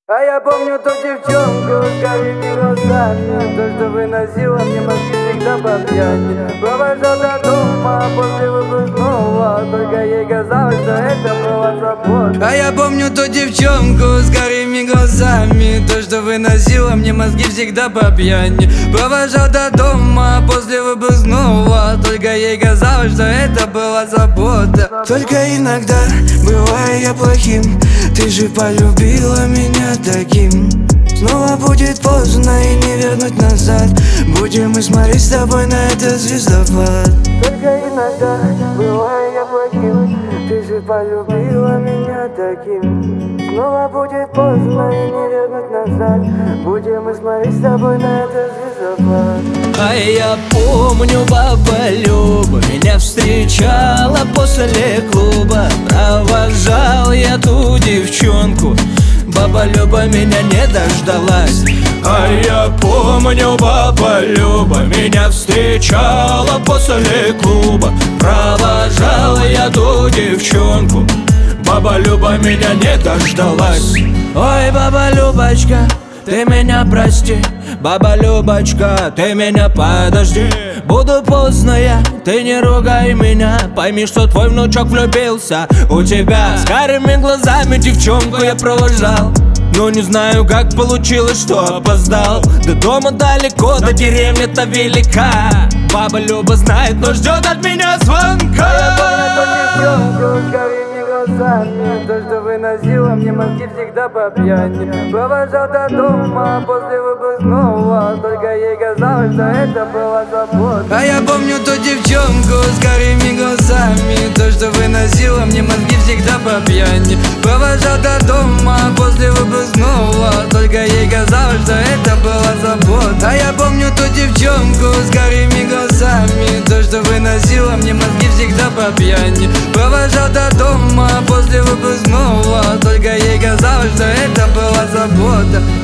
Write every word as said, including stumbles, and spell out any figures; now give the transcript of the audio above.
А я помню ту девчонку с карими глазами, то, что выносила мне мозги всегда по пьяни. Провожал до дома после выпускного, только ей казалось, что это была забота. А я помню ту девчонку с карими глазами, то, что выносила мне мозги всегда по пьяни. Провожал до дома после выпускного, только ей казалось, что это была забота. Только иногда бываю я плохим, ты же полюбила меня таким. Снова будет поздно и не вернуть назад, будем мы смотреть с тобой на этот звездопад. Только иногда бываю я плохим, ты же полюбила меня таким. Снова будет поздно и не вернуть назад, будем мы смотреть с тобой на этот звездопад. А я помню, баба Люба меня встречала после клуба. Провожал я ту девчонку, баба Люба меня не дождалась. А я помню, баба Люба меня встречала после клуба. Провожал я ту девчонку, баба Люба меня не дождалась. Ой, баба Любочка, ты меня прости, баба Любочка, ты меня подожди. Буду поздно я, ты не ругай меня, пойми, что твой внучок влюбился у тебя. С карими глазами девчонку я провожал, но не знаю, как получилось, что опоздал. До дома далеко, до деревни-то велика. Баба Люба знает, но ждет от меня звонка. Я помню ту девчонку с карими глазами, то, что выносила мне мозги всегда по пьяни. Провожал до дома после выпускного, только ей казалось, что это была забота. А я помню ту девчонку с карими глазами, то, что выносила мне мозги всегда по пьяни. Провожал до дома после выпускного, только ей казалось, что это была забота. А я помню ту девчонку с карими глазами, то, что выносила мне мозги всегда по пьяни. Провожал до дома после выпускного, только ей казалось, что это была забота.